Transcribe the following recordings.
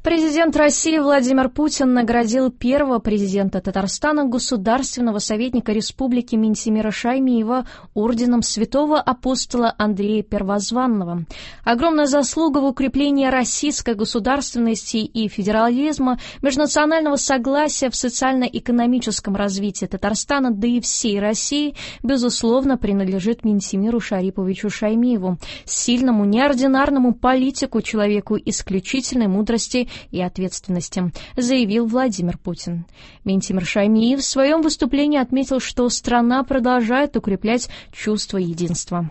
Президент России Владимир Путин наградил первого президента Татарстана, государственного советника Республики Минтимира Шаймиева, орденом святого апостола Андрея Первозванного. Огромная заслуга в укреплении российской государственности и федерализма, межнационального согласия в социально-экономическом развитии Татарстана, да и всей России, безусловно, принадлежит Минтимиру Шариповичу Шаймиеву, сильному, неординарному политику, человеку исключительной мудрости и ответственности, заявил Владимир Путин. Минтимир Шаймиев в своем выступлении отметил, что страна продолжает укреплять чувство единства.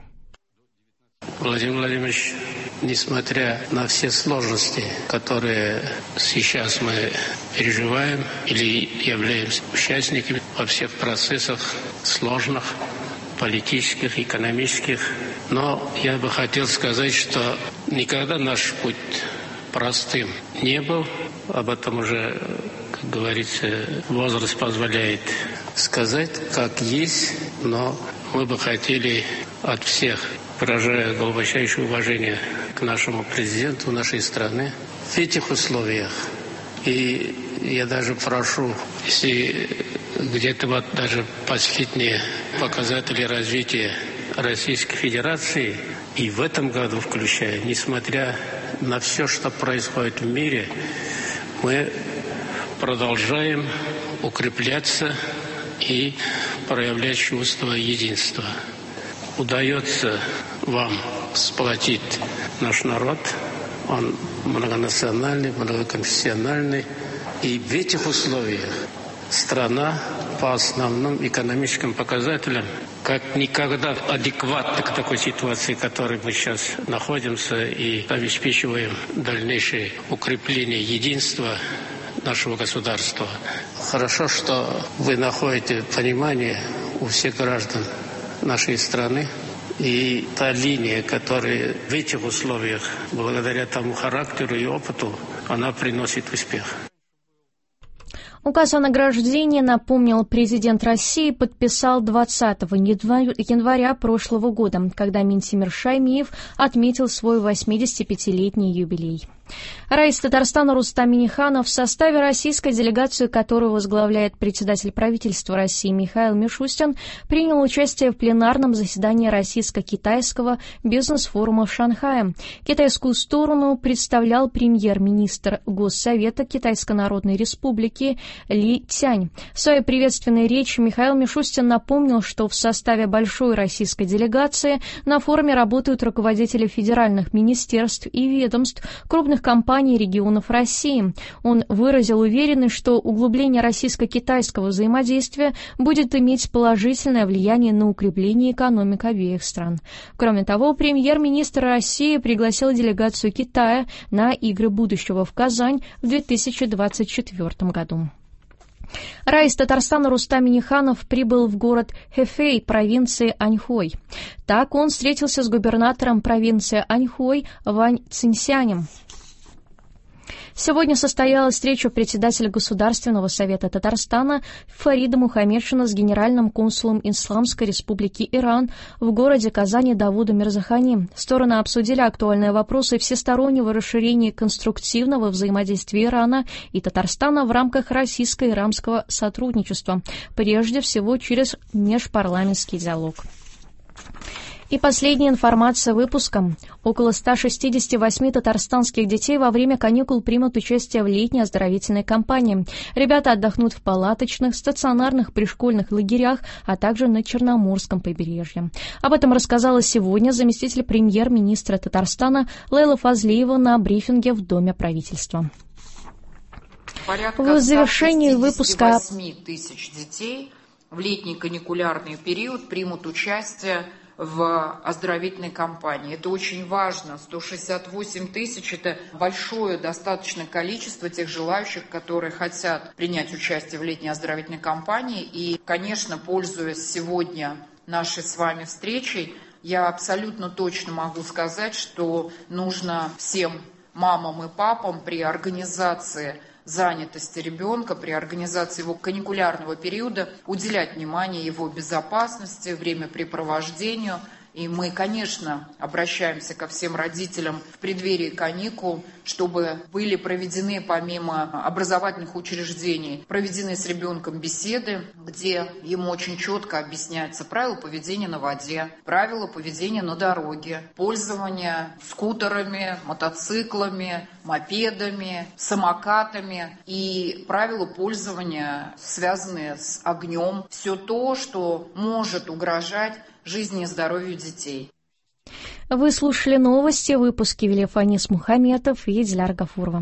Владимир Владимирович, несмотря на все сложности, которые сейчас мы переживаем или являемся участниками во всех процессах сложных, политических, экономических, но я бы хотел сказать, что никогда наш путь простым не был. Об этом уже, как говорится, возраст позволяет сказать, как есть, но мы бы хотели от всех, выражая глубочайшее уважение к нашему президенту нашей страны, в этих условиях. И я даже прошу, если где-то вот даже последние показатели развития Российской Федерации, и в этом году включая, несмотря на все, что происходит в мире, мы продолжаем укрепляться и проявлять чувство единства. Удается вам сплотить наш народ, он многонациональный, многоконфессиональный, и в этих условиях страна по основным экономическим показателям как никогда адекватно к такой ситуации, в которой мы сейчас находимся, и обеспечиваем дальнейшее укрепление единства нашего государства. Хорошо, что вы находите понимание у всех граждан нашей страны. И та линия, которая в этих условиях, благодаря тому характеру и опыту, она приносит успех. Указ о награждении, напомнил президент России, подписал 20 января прошлого года, когда Минтимир Шаймиев отметил свой 85-летний юбилей. Раис Татарстана Рустам Минниханов, в составе российской делегации, которую возглавляет председатель правительства России Михаил Мишустин, принял участие в пленарном заседании российско-китайского бизнес-форума в Шанхае. Китайскую сторону представлял премьер-министр Госсовета Китайской Народной Республики Ли Цянь. В своей приветственной речи Михаил Мишустин напомнил, что в составе большой российской делегации на форуме работают руководители федеральных министерств и ведомств, крупных компаний регионов России. Он выразил уверенность, что углубление российско-китайского взаимодействия будет иметь положительное влияние на укрепление экономик обеих стран. Кроме того, премьер-министр России пригласил делегацию Китая на Игры будущего в Казань в 2024 году. Раис Татарстана Рустам Минниханов прибыл в город Хэфэй провинции Аньхой. Так он встретился с губернатором провинции Аньхой Вань Цинсянем. Сегодня состоялась встреча председателя Государственного совета Татарстана Фарида Мухаммедшина с генеральным консулом Исламской республики Иран в городе Казани Давуда Мирзахани. Стороны обсудили актуальные вопросы всестороннего расширения конструктивного взаимодействия Ирана и Татарстана в рамках российско-иранского сотрудничества, прежде всего через межпарламентский диалог. И последняя информация выпуска. Около 168 татарстанских детей во время каникул примут участие в летней оздоровительной кампании. Ребята отдохнут в палаточных, стационарных пришкольных лагерях, а также на Черноморском побережье. Об этом рассказала сегодня заместитель премьер-министра Татарстана Лейла Фазлиева на брифинге в Доме правительства. В завершении выпуска 8 тысяч детей в летний каникулярный период примут участие в оздоровительной кампании. Это очень важно. 168 тысяч – это большое достаточное количество тех желающих, которые хотят принять участие в летней оздоровительной кампании. И, конечно, пользуясь сегодня нашей с вами встречей, я абсолютно точно могу сказать, что нужно всем мамам и папам при организации занятости ребенка, при организации его каникулярного периода уделять внимание его безопасности, времяпрепровождению. И мы, конечно, обращаемся ко всем родителям в преддверии каникул, чтобы были проведены, помимо образовательных учреждений, проведены с ребенком беседы, где ему очень четко объясняются правила поведения на воде, правила поведения на дороге, пользование скутерами, мотоциклами, мопедами, самокатами и правила пользования, связанные с огнем. Все то, что может угрожать жизни и здоровью детей. Вы слушали новости, выпуски вели Фанис Мухаметов и Диляра Гафурова.